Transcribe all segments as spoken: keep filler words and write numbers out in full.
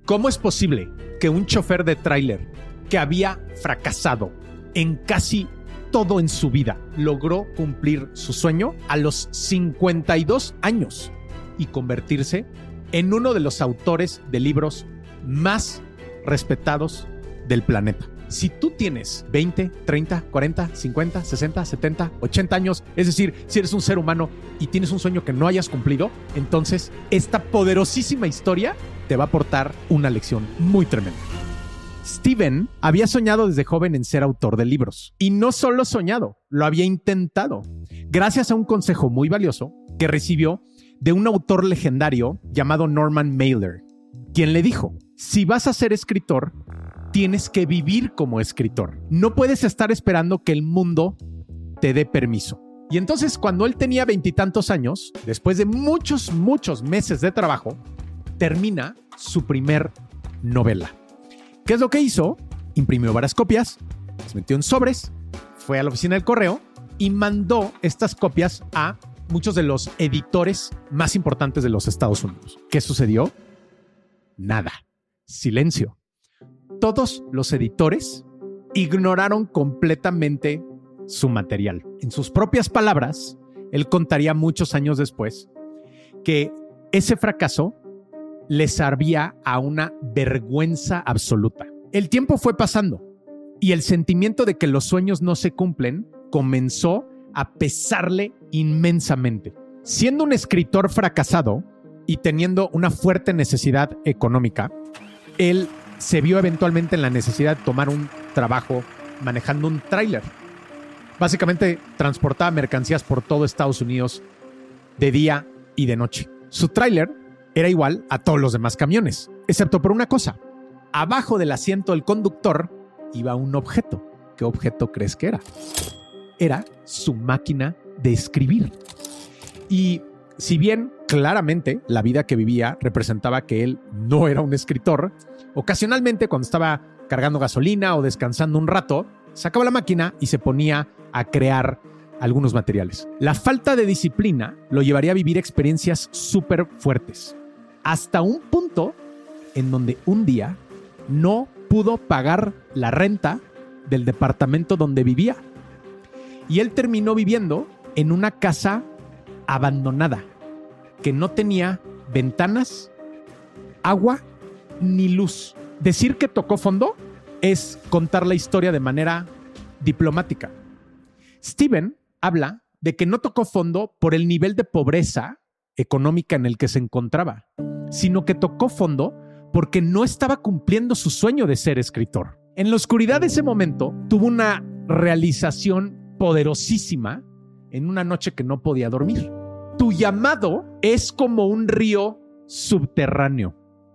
¿Cómo es posible que un chofer de tráiler que había fracasado en casi todo en su vida logró cumplir su sueño a los cincuenta y dos años y convertirse en uno de los autores de libros más respetados del planeta? Si tú tienes veinte, treinta, cuarenta, cincuenta, sesenta, setenta, ochenta años, es decir, si eres un ser humano y tienes un sueño que no hayas cumplido, entonces esta poderosísima historia te va a aportar una lección muy tremenda. Steven había soñado desde joven en ser autor de libros. Y no solo soñado, lo había intentado. Gracias a un consejo muy valioso que recibió de un autor legendario llamado Norman Mailer, quien le dijo: si vas a ser escritor, tienes que vivir como escritor. No puedes estar esperando que el mundo te dé permiso. Y entonces, cuando él tenía veintitantos años, después de muchos, muchos meses de trabajo, termina su primer novela. ¿Qué es lo que hizo? Imprimió varias copias, las metió en sobres, fue a la oficina del correo y mandó estas copias a muchos de los editores más importantes de los Estados Unidos. ¿Qué sucedió? Nada. Silencio. Todos los editores ignoraron completamente su material. En sus propias palabras, él contaría muchos años después que ese fracaso le servía a una vergüenza absoluta. El tiempo fue pasando y el sentimiento de que los sueños no se cumplen comenzó a pesarle inmensamente. Siendo un escritor fracasado y teniendo una fuerte necesidad económica, él se vio eventualmente en la necesidad de tomar un trabajo manejando un tráiler. Básicamente transportaba mercancías por todo Estados Unidos de día y de noche. Su tráiler era igual a todos los demás camiones, excepto por una cosa. Abajo del asiento del conductor iba un objeto. ¿Qué objeto crees que era? Era su máquina de escribir. Y si bien claramente la vida que vivía representaba que él no era un escritor, ocasionalmente cuando estaba cargando gasolina o descansando un rato, sacaba la máquina y se ponía a crear algunos materiales. La falta de disciplina lo llevaría a vivir experiencias súper fuertes, hasta un punto en donde un día no pudo pagar la renta del departamento donde vivía. Y él terminó viviendo en una casa abandonada que no tenía ventanas, agua ni luz. Decir que tocó fondo es contar la historia de manera diplomática. Steven habla de que no tocó fondo por el nivel de pobreza económica en el que se encontraba, sino que tocó fondo porque no estaba cumpliendo su sueño de ser escritor. En la oscuridad de ese momento tuvo una realización poderosísima en una noche que no podía dormir. Tu llamado es como un río subterráneo.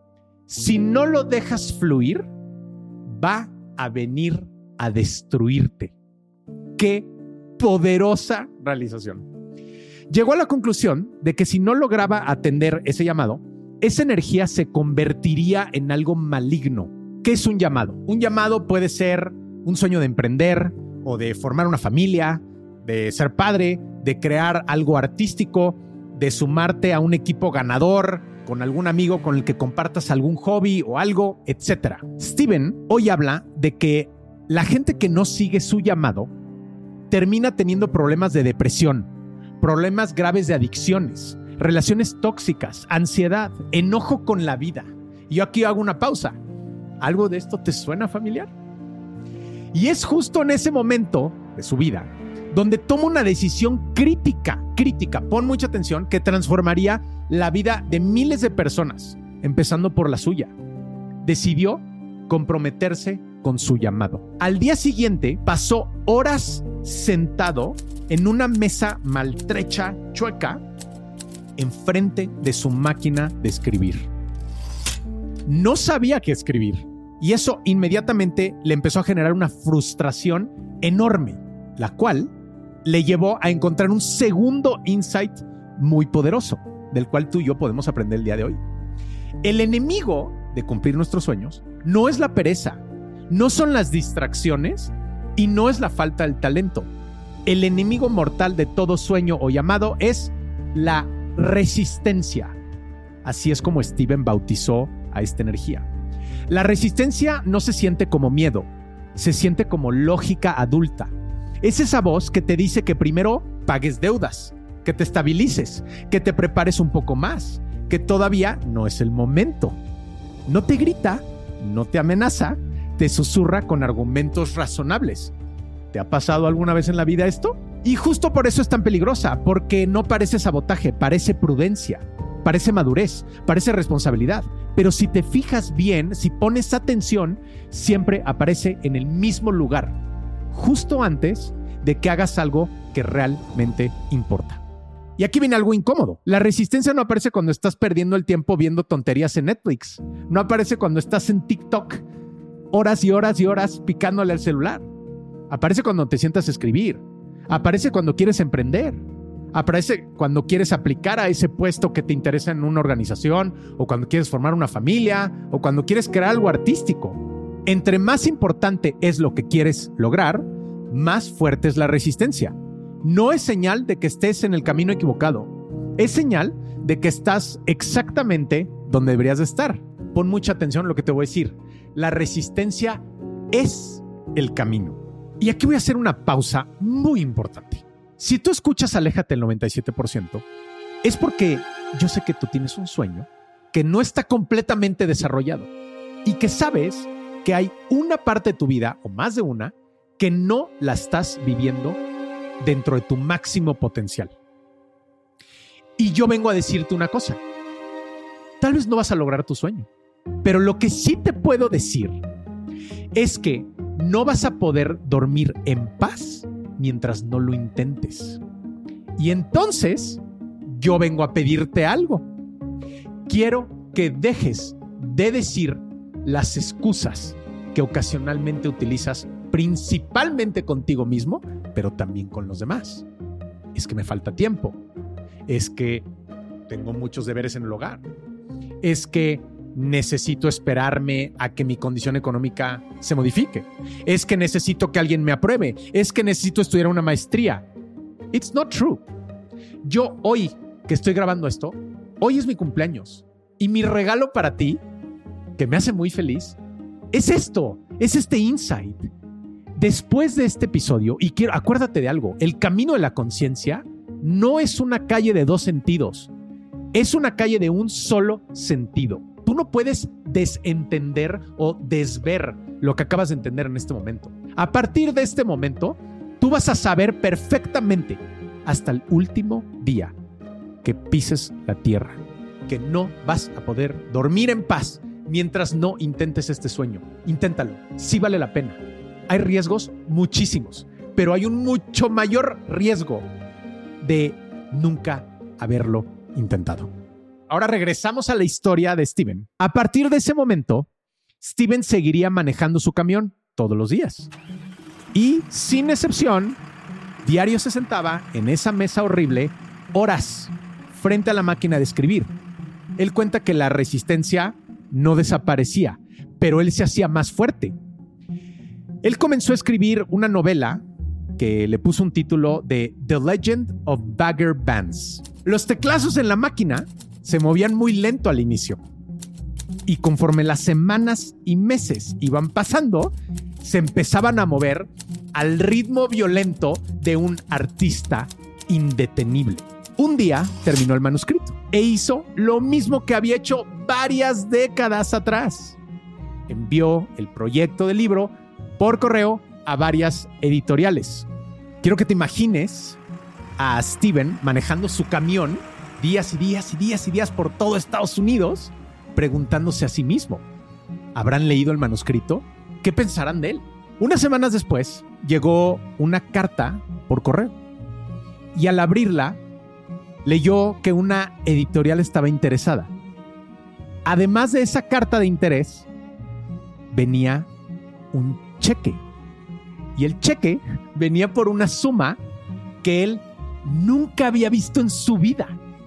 Si no lo dejas fluir, va a venir a destruirte. ¡Qué poderosa realización! Llegó a la conclusión de que si no lograba atender ese llamado, esa energía se convertiría en algo maligno. ¿Qué es un llamado? Un llamado puede ser un sueño de emprender o de formar una familia, de ser padre, de crear algo artístico, de sumarte a un equipo ganador, con algún amigo con el que compartas algún hobby o algo, etcétera. Steven hoy habla de que la gente que no sigue su llamado termina teniendo problemas de depresión, problemas graves de adicciones, relaciones tóxicas, ansiedad, enojo con la vida. Y yo aquí hago una pausa. ¿Algo de esto te suena familiar? Y es justo en ese momento de su vida donde toma una decisión crítica, crítica, pon mucha atención, que transformaría la vida de miles de personas, empezando por la suya. Decidió comprometerse con su llamado. Al día siguiente pasó horas sentado en una mesa maltrecha, chueca, enfrente de su máquina de escribir. No sabía qué escribir y eso inmediatamente le empezó a generar una frustración enorme, la cual le llevó a encontrar un segundo insight muy poderoso, del cual tú y yo podemos aprender el día de hoy. El enemigo de cumplir nuestros sueños no es la pereza, no son las distracciones y no es la falta del talento. El enemigo mortal de todo sueño o llamado es la resistencia. Así es como Steven bautizó a esta energía. La resistencia no se siente como miedo, se siente como lógica adulta. Es esa voz que te dice que primero pagues deudas, que te estabilices, que te prepares un poco más, que todavía no es el momento. No te grita, no te amenaza, te susurra con argumentos razonables. ¿Te ha pasado alguna vez en la vida esto? Y justo por eso es tan peligrosa, porque no parece sabotaje, parece prudencia, parece madurez, parece responsabilidad. Pero si te fijas bien, si pones atención, siempre aparece en el mismo lugar, justo antes de que hagas algo que realmente importa. Y aquí viene algo incómodo. La resistencia no aparece cuando estás perdiendo el tiempo viendo tonterías en Netflix. No aparece cuando estás en TikTok horas y horas y horas picándole al celular. Aparece cuando te sientas a escribir. Aparece cuando quieres emprender. Aparece cuando quieres aplicar a ese puesto que te interesa en una organización, o cuando quieres formar una familia, o cuando quieres crear algo artístico. Entre más importante es lo que quieres lograr, más fuerte es la resistencia. No es señal de que estés en el camino equivocado. Es señal de que estás exactamente donde deberías de estar. Pon mucha atención a lo que te voy a decir. La resistencia es el camino. Y aquí voy a hacer una pausa muy importante. Si tú escuchas Aléjate el noventa y siete por ciento, es porque yo sé que tú tienes un sueño que no está completamente desarrollado y que sabes que hay una parte de tu vida, o más de una, que no la estás viviendo dentro de tu máximo potencial. Y yo vengo a decirte una cosa. Tal vez no vas a lograr tu sueño, pero lo que sí te puedo decir es que no vas a poder dormir en paz mientras no lo intentes. Y entonces yo vengo a pedirte algo. Quiero que dejes de decir las excusas que ocasionalmente utilizas, principalmente contigo mismo, pero también con los demás. Es que me falta tiempo. Es que tengo muchos deberes en el hogar. Es que necesito esperarme a que mi condición económica se modifique. Es que necesito que alguien me apruebe. Es que necesito estudiar una maestría. It's not true. Yo hoy que estoy grabando esto, hoy es mi cumpleaños. Y mi regalo para ti, que me hace muy feliz, es esto, es este insight. Después de este episodio, y quiero, acuérdate de algo, el camino de la conciencia no es una calle de dos sentidos, es una calle de un solo sentido. Tú no puedes desentender o desver lo que acabas de entender en este momento. A partir de este momento, tú vas a saber perfectamente hasta el último día que pises la tierra, que no vas a poder dormir en paz mientras no intentes este sueño. Inténtalo, sí vale la pena. Hay riesgos muchísimos, pero hay un mucho mayor riesgo de nunca haberlo intentado. Ahora regresamos a la historia de Steven. A partir de ese momento, Steven seguiría manejando su camión todos los días. Y, sin excepción, diario se sentaba en esa mesa horrible horas frente a la máquina de escribir. Él cuenta que la resistencia no desaparecía, pero él se hacía más fuerte. Él comenzó a escribir una novela que le puso un título de The Legend of Bagger Vance. Los teclazos en la máquina se movían muy lento al inicio. Y conforme las semanas y meses iban pasando, se empezaban a mover al ritmo violento de un artista indetenible. Un día terminó el manuscrito e hizo lo mismo que había hecho varias décadas atrás. Envió el proyecto del libro por correo a varias editoriales. Quiero que te imagines a Steven manejando su camión días y días y días y días por todo Estados Unidos, preguntándose a sí mismo, ¿habrán leído el manuscrito? ¿Qué pensarán de él? Unas semanas después llegó una carta por correo y al abrirla leyó que una editorial estaba interesada. Además de esa carta de interés, venía un cheque. Y el cheque venía por una suma que él nunca había visto en su vida.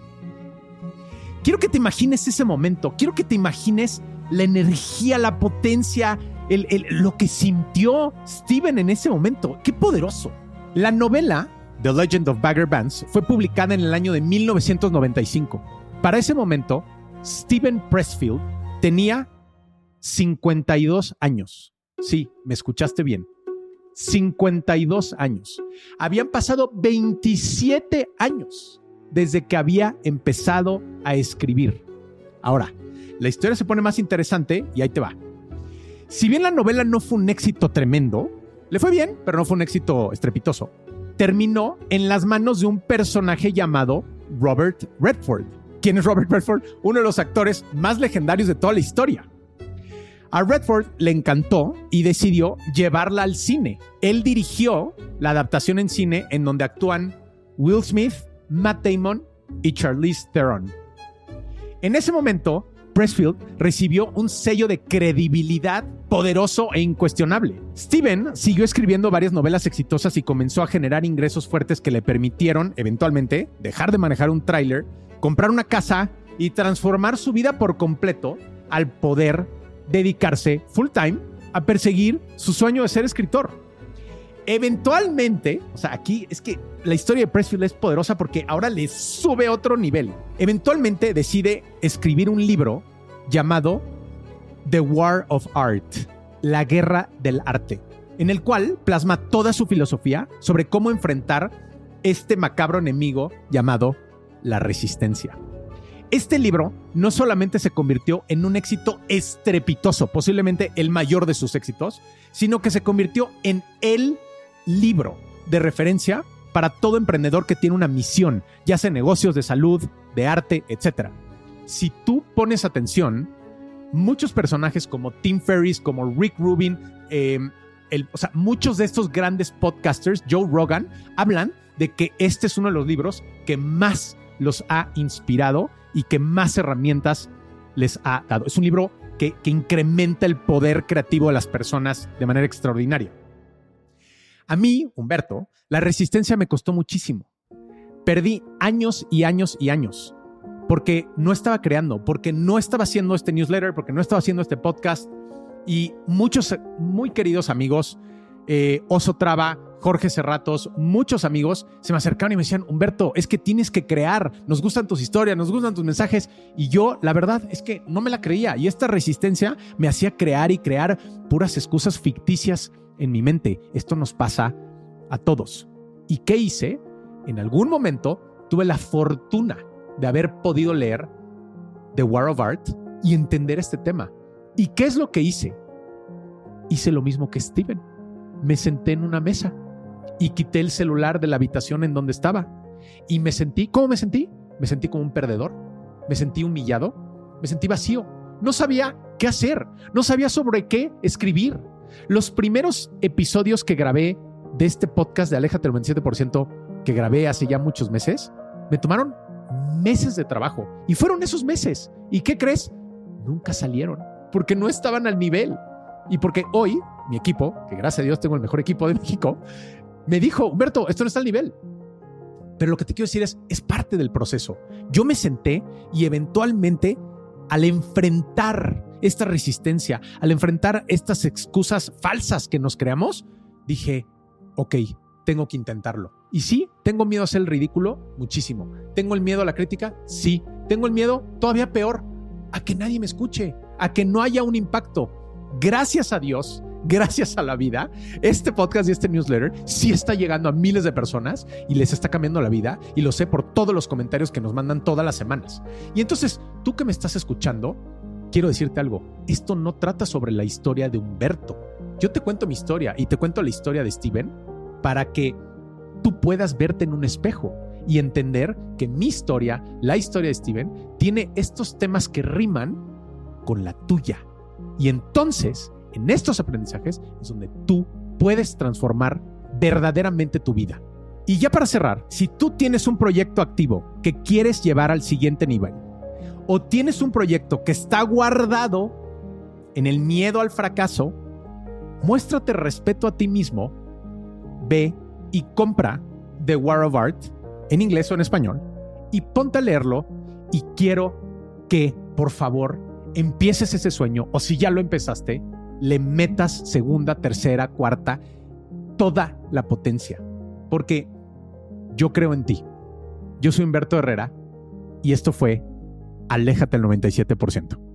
Quiero que te imagines ese momento. Quiero que te imagines la energía, la potencia, el, el, lo que sintió Steven en ese momento. ¡Qué poderoso! La novela The Legend of Bagger Vance fue publicada en el año de mil novecientos noventa y cinco. Para ese momento, Steven Pressfield tenía cincuenta y dos años. Sí, me escuchaste bien. cincuenta y dos años. Habían pasado veintisiete años desde que había empezado a escribir. Ahora, la historia se pone más interesante y ahí te va. Si bien la novela no fue un éxito tremendo, le fue bien, pero no fue un éxito estrepitoso, terminó en las manos de un personaje llamado Robert Redford. ¿Quién es Robert Redford? Uno de los actores más legendarios de toda la historia. A Redford le encantó y decidió llevarla al cine. Él dirigió la adaptación en cine en donde actúan Will Smith, Matt Damon y Charlize Theron. En ese momento, Pressfield recibió un sello de credibilidad poderoso e incuestionable. Steven siguió escribiendo varias novelas exitosas y comenzó a generar ingresos fuertes que le permitieron, eventualmente, dejar de manejar un tráiler, comprar una casa y transformar su vida por completo al poder dedicarse full time a perseguir su sueño de ser escritor. Eventualmente, o sea, aquí es que la historia de Pressfield es poderosa porque ahora le sube otro nivel. Eventualmente decide escribir un libro llamado The War of Art, la guerra del arte, en el cual plasma toda su filosofía sobre cómo enfrentar este macabro enemigo llamado la resistencia. Este libro no solamente se convirtió en un éxito estrepitoso, posiblemente el mayor de sus éxitos, sino que se convirtió en el libro de referencia para todo emprendedor que tiene una misión, ya sea negocios, de salud, de arte, etcétera. Si tú pones atención, muchos personajes como Tim Ferriss, como Rick Rubin, eh, el, o sea, muchos de estos grandes podcasters, Joe Rogan, hablan de que este es uno de los libros que más los ha inspirado y que más herramientas les ha dado. Es un libro que, que incrementa el poder creativo de las personas de manera extraordinaria. A mí, Humberto, la resistencia me costó muchísimo. Perdí años y años y años porque no estaba creando, porque no estaba haciendo este newsletter, porque no estaba haciendo este podcast. Y muchos muy queridos amigos, eh, Oso Traba, Jorge Serratos, muchos amigos se me acercaron y me decían: Humberto, es que tienes que crear, nos gustan tus historias, nos gustan tus mensajes. Y yo, la verdad, es que no me la creía. Y esta resistencia me hacía crear y crear puras excusas ficticias en mi mente. Esto nos pasa a todos. ¿Y qué hice? En algún momento tuve la fortuna de haber podido leer The War of Art y entender este tema. ¿Y qué es lo que hice? Hice lo mismo que Steven. Me senté en una mesa y quité el celular de la habitación en donde estaba. Y me sentí, ¿cómo me sentí? Me sentí como un perdedor. Me sentí humillado. Me sentí vacío. No sabía qué hacer. No sabía sobre qué escribir. Los primeros episodios que grabé de este podcast de Aléjate del veintisiete por ciento, que grabé hace ya muchos meses, me tomaron meses de trabajo. Y fueron esos meses. ¿Y qué crees? Nunca salieron. Porque no estaban al nivel. Y porque hoy, mi equipo, que gracias a Dios tengo el mejor equipo de México, me dijo: Humberto, esto no está al nivel. Pero lo que te quiero decir es, es parte del proceso. Yo me senté y eventualmente, al enfrentar esta resistencia, al enfrentar estas excusas falsas que nos creamos, dije: ok, tengo que intentarlo. Y sí, tengo miedo a hacer el ridículo, muchísimo. ¿Tengo el miedo a la crítica? Sí. ¿Tengo el miedo? Todavía peor, a que nadie me escuche, a que no haya un impacto. Gracias a Dios, gracias a la vida, este podcast y este newsletter sí está llegando a miles de personas y les está cambiando la vida, y lo sé por todos los comentarios que nos mandan todas las semanas. Y entonces, tú que me estás escuchando, quiero decirte algo. Esto no trata sobre la historia de Humberto. Yo te cuento mi historia y te cuento la historia de Steven para que tú puedas verte en un espejo y entender que mi historia, la historia de Steven, tiene estos temas que riman con la tuya. Y entonces, en estos aprendizajes es donde tú puedes transformar verdaderamente tu vida. Y ya para cerrar, si tú tienes un proyecto activo que quieres llevar al siguiente nivel, o tienes un proyecto que está guardado en el miedo al fracaso, muéstrate respeto a ti mismo, ve y compra The War of Art, en inglés o en español, y ponte a leerlo. Y quiero que, por favor, empieces ese sueño, o si ya lo empezaste, le metas segunda, tercera, cuarta, toda la potencia. Porque yo creo en ti. Yo soy Humberto Herrera y esto fue Aléjate del noventa y siete por ciento.